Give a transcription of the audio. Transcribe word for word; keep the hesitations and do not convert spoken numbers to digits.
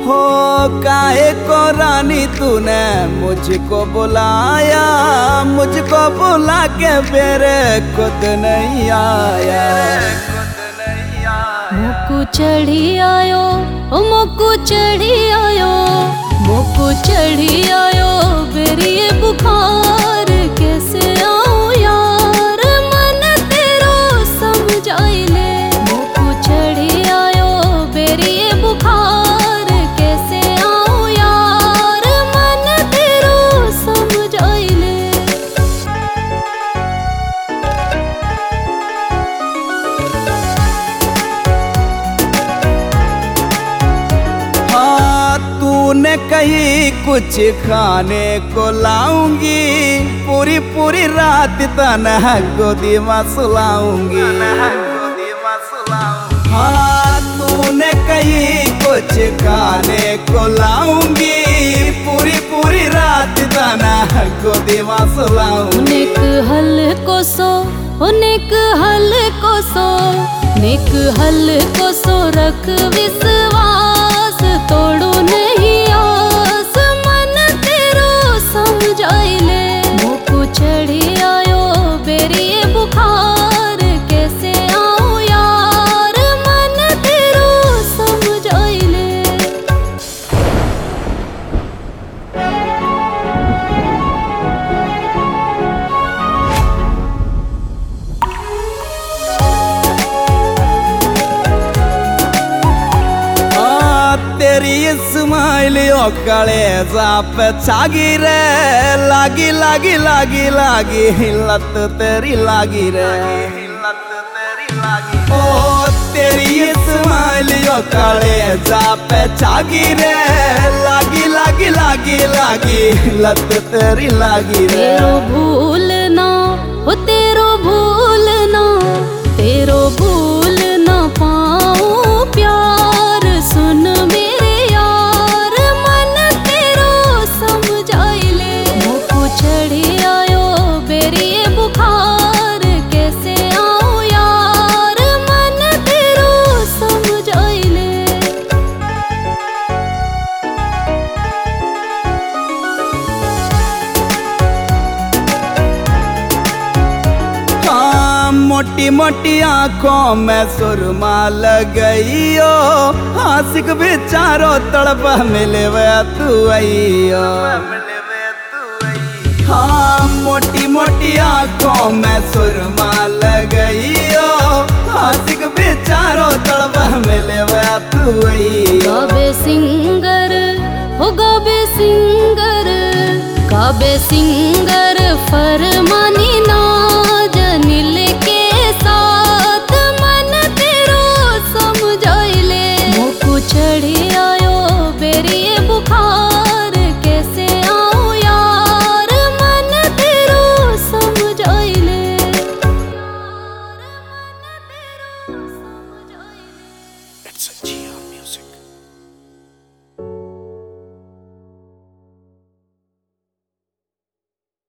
हो काहे को रानी तूने मुझको बुलाया, मुझको बुला के मेरे खुद नहीं आया। मोकू चढ़ी आयो, ओ मोकू चढ़ी आयो, मोकू चढ़ी आयो बेरी बुखार। कैसे आऊं यार मन तेरो समझाई ले। मोकू चढ़ी आयो बेरी बुखार। कैसे आऊं यार मन तेरो समझाई ले। तूने कही कुछ खाने को लाऊंगी, पूरी पूरी रात तन्हा गोदी में सुलाऊंगी। हाँ तूने कही कुछ खाने को लाऊंगी, पूरी पूरी रात तन्हा गोदी में सुलाऊंगी। नेक हल को सो, ओ नेक हल को सो, नेक हल को सो रख विश्वास। तोड़ू नहीं आस मन तेरो समझाई ले। मोकू चढ़ी आयो बेरी बुखार। कैसे आऊं यार मन तेरो समझाई ले। तेरी स्माइल ओ कलेजा पे छागी रे, लागी लागी लागी लागी लत तेरी लागी रे। ओ तेरी स्माइल ओ कलेजा पे छागी रे, लागी लागी लागी लागी लत तेरी लागी रे। तेरो भूलना, ओ तेरो भूलना, तेरो भूल ना पाऊं प्यार। सुन मेरे यार मन तेरो समझाई ले। मोकू चढ़ी आयो बेरी बुखार। कैसे आऊं यार मन तेरो समझाई ले। मोटी मोटी आंखों में सुरमा लगइयो, आशिक बेचारो तड़प मिले वे तू आइयो। हाँ मोटी मोटी आंखों में सुरमा लगइयो, आशिक बेचारो तड़प मिले वे तू आइयो। गाबे सिंगर, हो गाबे सिंगर, गाबे सिंगर फरमानी